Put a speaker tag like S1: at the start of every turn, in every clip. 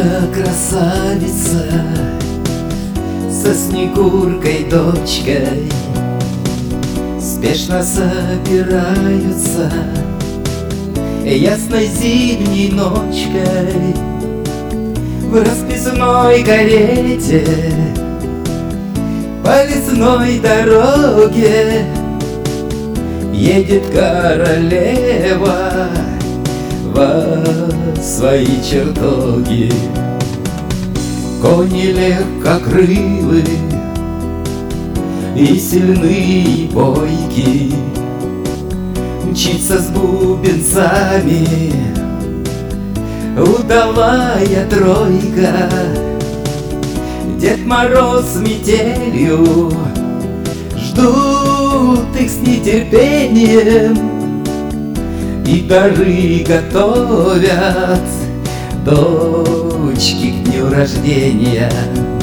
S1: Снегурка красавица со Снегуркой дочкой спешно собираются ясной зимней ночкой в расписной карете по лесной дороге едет королева во свои чертоги. Кони легкокрылы и сильны, и бойки, мчится с бубенцами удалая тройка. Дед Мороз с метелью ждут их с нетерпением и дары готовят дочки к дню рождения.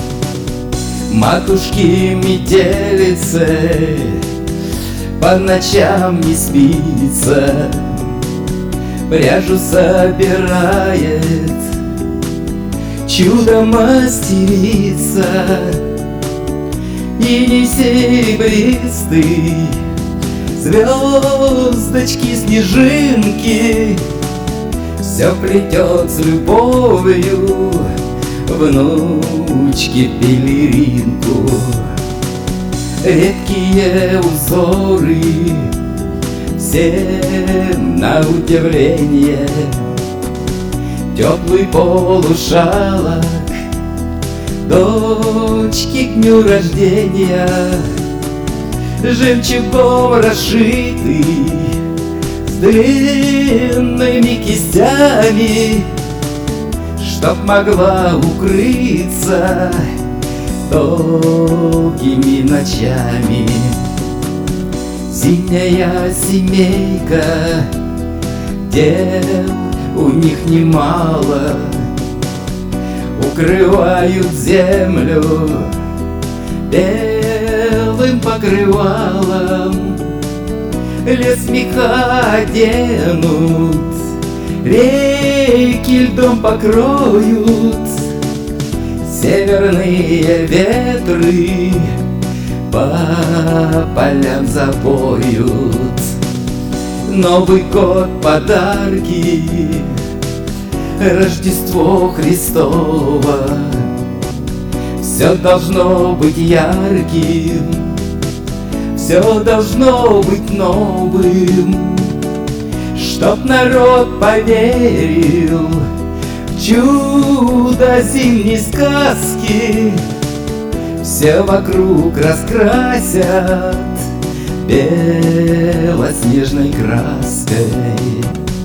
S1: Матушки-метелицы по ночам не спится, пряжу собирает, чудо мастерица. И не серебристый звездочки, снежинки все плетет с любовью внучке пелеринку. Редкие узоры всем на удивление, теплый полушалок дочки к дню рождения, жемчугом расшитый с длинными кистями, чтоб могла укрыться долгими ночами. Зимняя семейка, дел у них немало, укрывают землю белым покрывалом, лес меха оденут, реки льдом покроют, северные ветры по полям запоют. Новый год подарки, Рождество Христово, все должно быть ярким, все должно быть новым, чтоб народ поверил в чудо зимней сказки. Все вокруг раскрасят белоснежной краской.